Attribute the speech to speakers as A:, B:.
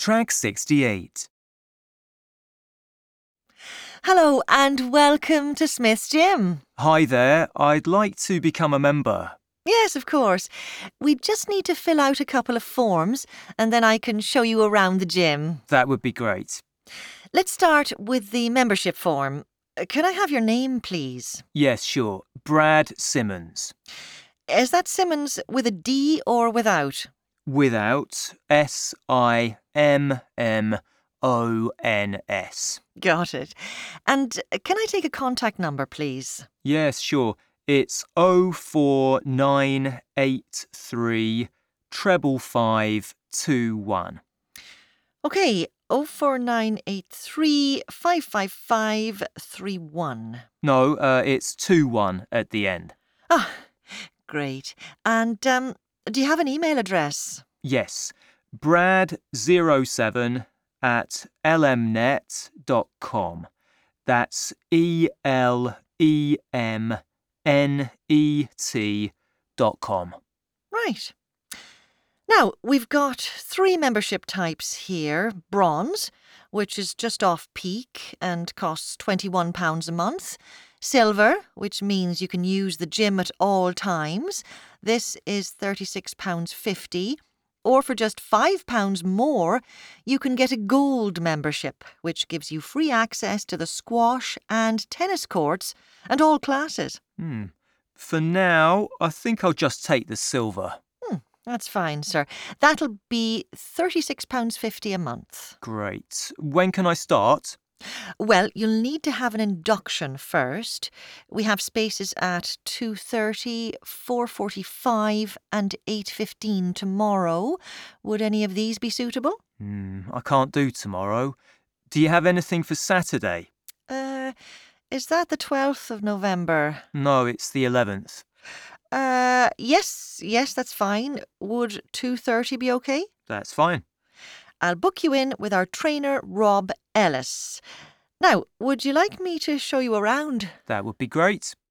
A: Track 68.
B: Hello and welcome to Smith's Gym.
A: Hi there, I'd like to become a member.
B: Yes, of course. We just need to fill out a couple of forms and then I can show you around the gym.
A: That would be great.
B: Let's start with the membership form. Can I have your name, please?
A: Yes, sure. Brad Simmons.
B: Is that Simmons with a D or without?
A: Without Simmons.
B: Got it. And can I take a contact number, please?
A: Yes, sure. It's 04983 55521.
B: Okay, 04983 555 31.
A: No, it's 21 at the end.
B: Ah, great. And do you have an email address?
A: Yes, brad07@lmnet.com. That's ELEMNET.com.
B: Right. Now, we've got 3 membership types here. Bronze, which is just off peak and costs £21 a month. Silver, which means you can use the gym at all times. This is £36.50. Or for just £5 more, you can get a gold membership, which gives you free access to the squash and tennis courts and all classes.
A: For now, I think I'll just take the silver.
B: That's fine, sir. That'll be £36.50 a month.
A: Great. When can I start?
B: Well, you'll need to have an induction first. We have spaces at 2:30, 4:45 and 8:15 tomorrow. Would any of these be suitable?
A: I can't do tomorrow. Do you have anything for Saturday?
B: Is that the 12th of November?
A: No, it's the 11th.
B: Yes, that's fine. Would 2:30 be okay?
A: That's fine.
B: I'll book you in with our trainer, Rob Ellis. Now, would you like me to show you around?
A: That would be great.